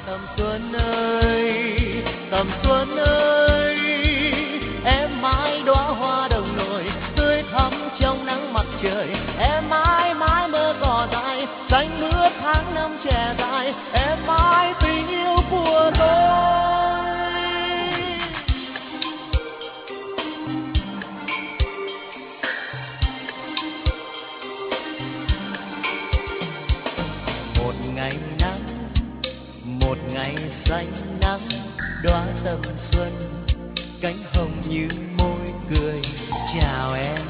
Tầm xuân ơi, tầm xuân ơi, em mãi đóa hoa đồng nổi tươi thắm trong nắng mặt trời. Em mãi mãi mơ cỏ dại xanh mướt tháng năm trẻ dài. Em mãi tình yêu của tôi. Một ngày nắng, một ngày xanh nắng, đóa tầm xuân cánh hồng như môi cười chào em.